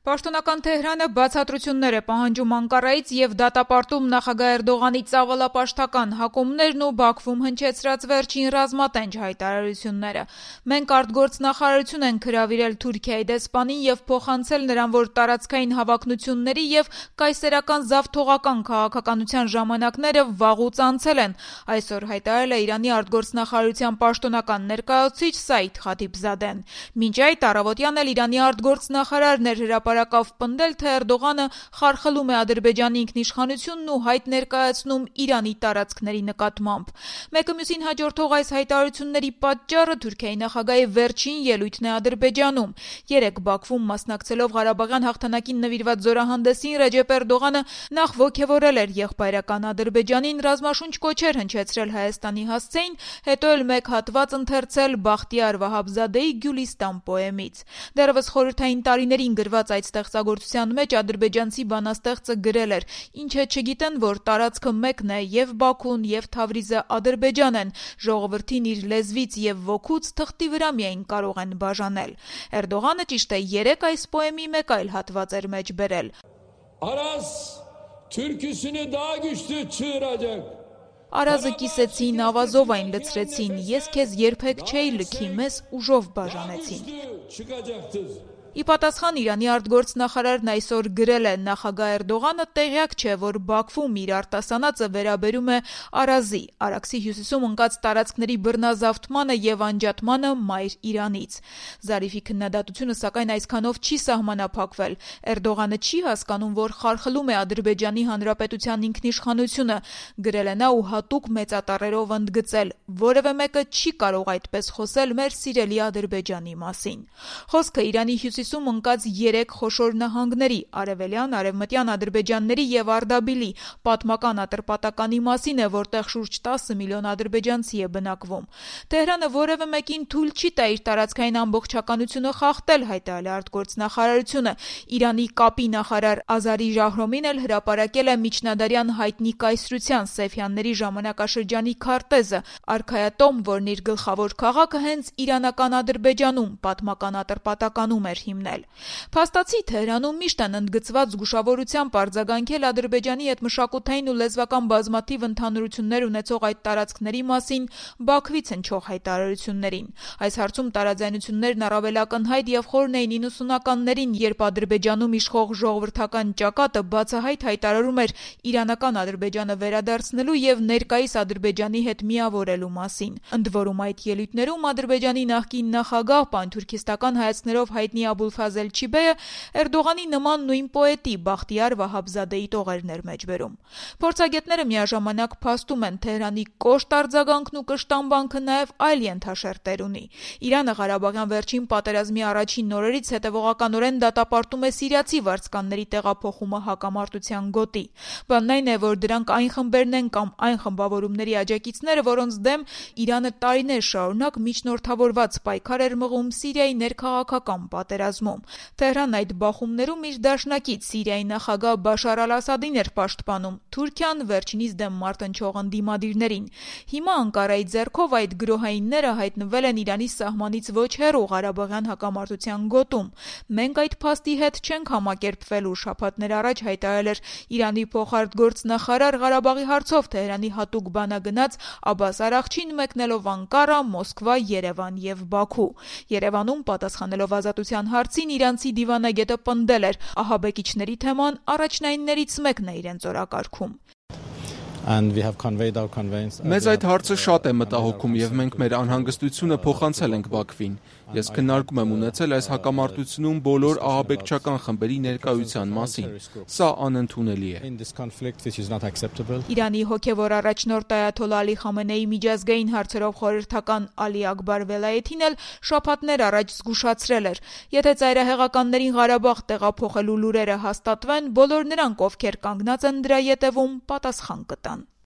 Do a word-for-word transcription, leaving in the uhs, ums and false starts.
Պաշտոնական Թեհրանը բացատրություններ է պահանջում Անկարայից եւ դատապարտում նախագահ Էրդողանի ծավալապաշտական հակումներն ու Բաքվում հնչեցրած վերջին ռազմատենչ հայտարարությունները։ Մենք արտգործնախարարություն ենք հրավիրել Թուրքիայի դեսպանին եւ փոխանցել նրան, որ տարածքային հավակնությունների եւ կայսերական զավթողական քաղաքականության ժամանակները վաղուց անցել են, այսօր հայտարարել է Իրանի արտգործնախարարության պաշտոնական ներկայացուցիչ Սաիդ Խաթիբզադեն։ Մինչ այդ առավոտյան էլ Իրանի արտգործնախարարն էր հրապարակավ պնդել, թե Էրդողանը խարխլում է Ադրբեջանի ինքնիշխանությունն ու հայտ ներկայացնում Իրանի տարածքների նկատմամբ։ Մեկը մյուսին հաջորդող այս հայտարարությունների պատճառը Թուրքիայի նախագահի վերջին ելույթն է Ադրբեջանում։ Երեկ Բաքվում մասնակցելով Ղարաբաղյան հաղթանակին նվիրված զորահանդեսին Ռեջեփ Էրդողանը նախ ոգևորել էր եղբայրական Ադրբեջանին, ռազմաշունչ կոչեր հնչեցրել Հայաստանի հասցեին, հետո էլ մեկ հատված ընթերցել Բախտիար Վահաբզադեի Գյուլիստան պոեմից։ Դեռևս խորհրդային տարիներին գրված այդ ստեղծագործության մեջ ադրբեջանցի բանաստեղծը գրել էր. «Ինչ է չգիտեն, որ տարածքը մեկն է, եւ Բաքուն, եւ Թավրիզը Ադրբեջան են, ժողովրդին իր լեզվից եւ ոգուց թղթի վրա միայն կարող են բաժանել»։ Էրդողանը ճիշտ է երեք այս պոեմի մեկ այլ հատված էր մեջ բերել. Aras türküsünü daha güçlü çığıracak. Արազը կիսեցին, ավազով այն լցրեցին, ես քեզ երբեք չէի լքի, մեզ ուժով բաժանեցին։ Ի պատասխան Իրանի արտգործնախարարն այսօր գրել է. նախագահ Էրդողանը տեղյակ չէ, որ Բաքվում իր արտասանածը վերաբերում է Արազի, Արաքսի հյուսիսում ընկած տարածքների բռնազավթմանը եւ անջատմանը մայր Իրանից։ Զարիֆի քննադատությունը սակայն այսքանով չի սահմանափակվել։ Էրդողանը չի հասկանում, որ խարխլում է Ադրբեջանի Հանրապետության ինքնիշխանությունը, գրել է նա ու հատուկ մեծատառերով ընդգծել. որևէ մեկը չի կարող այդպես խոսել մեր սիրելի Ադրբեջանի մասին։ Խոսքը Իրանի հյուսիսում ընկած երեք խոշոր նահանգների՝ արևելյան, արևմտյան Ադրբեջանների եւ Արդաբիլի պատմական ատրպատականի մասին է, որտեղ շուրջ տասը միլիոն ադրբեջանցի է բնակվում։ Թեհրանը որևէ մեկին թույլ չի տա իր տարածքային ամբողջականությունը խախտել, հայտարարել է արտգործնախարարությունը։ Իրանի կապի նախարար Ազարի Ժահրոմին էլ հրապարակել է միջնադարյան հայտնի կայսրության Սեֆյանների ժամանակաշրջանի քարտեզը, արքայատոմ, որն իր գլխավոր քաղաքը հենց իրանական Ադրբեջանում, պատմական ատրպատականում էր հիմնել։ Փաստացի Թեհրանում միշտ են ընդգծված զգուշավորությամբ արձագանքել Ադրբեջանի հետ մշակութային ու լեզվական բազմաթիվ ընդհանրություններ ունեցող այդ տարածքների մասին Բաքվից հնչող հայտարարություններին։ Այս հարցում տարաձայնություններն առավել ակնհայտ եւ խորն էին իննսունականներին, երբ Ադրբեջանում իշխող ժողովրդական ճակատը բացահայտ հայտարարում էր իրանական Ադրբեջանը վերադարձնելու եւ ներկայիս Ադրբեջանի հետ միավորելու մասին։ Ընդ որում այդ ելույթներում Ադրբեջանի նախկին նախագահ պանթուրքիստական հայացքներով հայտնի Աբուլֆազել Չիբեը Էրդողանի նման նույն պոետի Բախտիար Վահաբզադեի տողերն էր մեջ բերում։ Փորձագետները միաժամանակ փաստում են Թեհրանի կոշտ արձագանքն ու կշտամբանքը նաև այլ ենթաշերտեր ունի։ Իրանը Ղարաբաղյան վերջին պատերազմի առաջին օրերից հետևողականորեն դատապարտում է սիրիացի վարձկանների տեղափոխումը հակամարտության գոտի։ Բանն այն է, որ դրանք այն խմբերն են կամ այն խմբավորումների աջակիցները, որոնց դեմ Իրանը տարիներ շարունակ միջնորդավորված պայքար էր մղում Սիրիայի ներքաղաքական պատերազմում։ Թեհրանն այդ բախումներում իր դաշնակից Սիրիայի նախագահ Բաշար Ալ-Ասադին էր պաշտպանում, Թուրքիան վերջինիս դեմ մարտնչող ընդդիմադիրներին։ Հիմա Անկարայի ձեռքով այդ գրոհայինները հայտնվել են Իրանի սահմանից ոչ հեռու Ղարաբաղյան հակամարտության գոտում։ Մենք այդ փաստի հետ չենք համակերպվելու, շաբաթներ առաջ հայտարարել էր Իրանի փոխարտգործնախարար Ղարաբաղի հարցով Թեհրանի հատուկ բանագնաց Աբբաս Արաղչին մեկնելով Անկարա, Մոսկվա, Երևան եւ Բաքու։ Երևանում պատասխանելով Ազատության հարցին իրանցի դիվանագետը պնդել էր. ահաբեկիչների թեման առաջնայիններից մեկն է իրենց օրակարգում։ Մեզ այդ հարցը շատ է մտահոգում եւ մենք մեր անհանգստությունը փոխանցել ենք Բաքվին։ Ես քննարկում եմ ունեցել այս հակամարտությունում բոլոր ահաբեկչական խմբերի ներկայության մասին։ Սա անընդունելի է։ Իրանի հոգևոր առաջնորդ Այաթոլլա Ալի Խամենեի միջազգային հարցերով խորհրդական Ալի Ակբար Վելայեթին էլ շաբաթներ առաջ զգուշացրել էր. եթե ծայրահեղականներին Ղարաբաղ տեղափոխելու լուրերը հաստատվեն, բոլոր նրանք, ովքեր կանգնած են դրա ետևում, պատասխան կտան։